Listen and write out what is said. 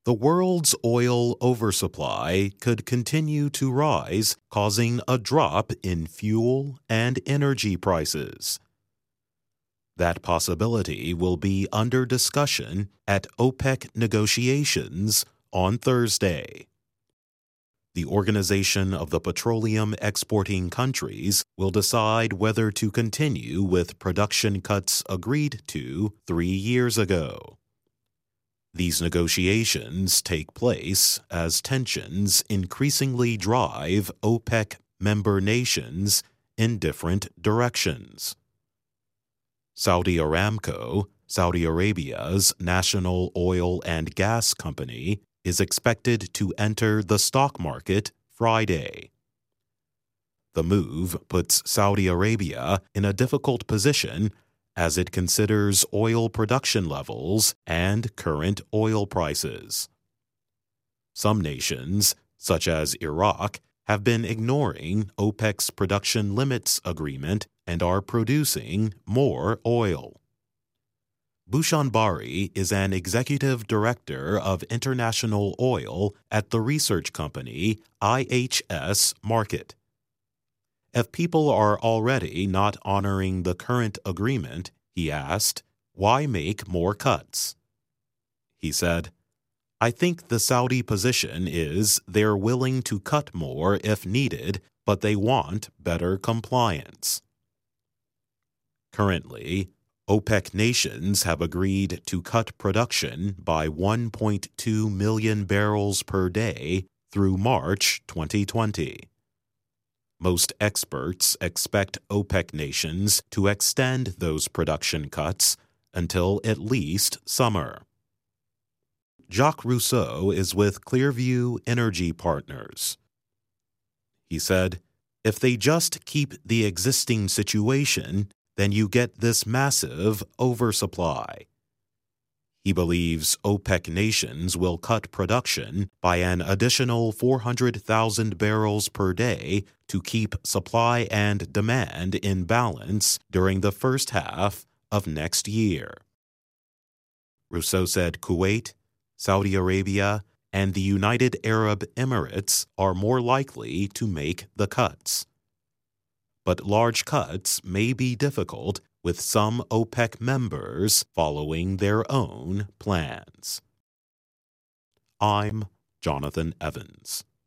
The world's oil oversupply could continue to rise, causing a drop in fuel and energy prices. That possibility will be under discussion at OPEC negotiations on Thursday. The Organization of the Petroleum Exporting Countries will decide whether to continue with production cuts agreed to 3 years ago. These negotiations take place as tensions increasingly drive OPEC member nations in different directions. Saudi Aramco, Saudi Arabia's national oil and gas company, is expected to enter the stock market Friday. The move puts Saudi Arabia in a difficult position as it considers oil production levels and current oil prices. Some nations, such as Iraq, have been ignoring OPEC's production limits agreement and are producing more oil. Bhushan Bari is an executive director of international oil at the research company IHS Markit. If people are already not honoring the current agreement, he asked, why make more cuts? He said, I think the Saudi position is they're willing to cut more if needed, but they want better compliance. Currently, OPEC nations have agreed to cut production by 1.2 million barrels per day through March 2020. Most experts expect OPEC nations to extend those production cuts until at least summer. Jacques Rousseau is with Clearview Energy Partners. He said, if they just keep the existing situation, then you get this massive oversupply. He believes OPEC nations will cut production by an additional 400,000 barrels per day to keep supply and demand in balance during the first half of next year. Rousseau said Kuwait, Saudi Arabia, and the United Arab Emirates are more likely to make the cuts. But large cuts may be difficult with some OPEC members following their own plans. I'm Jonathan Evans.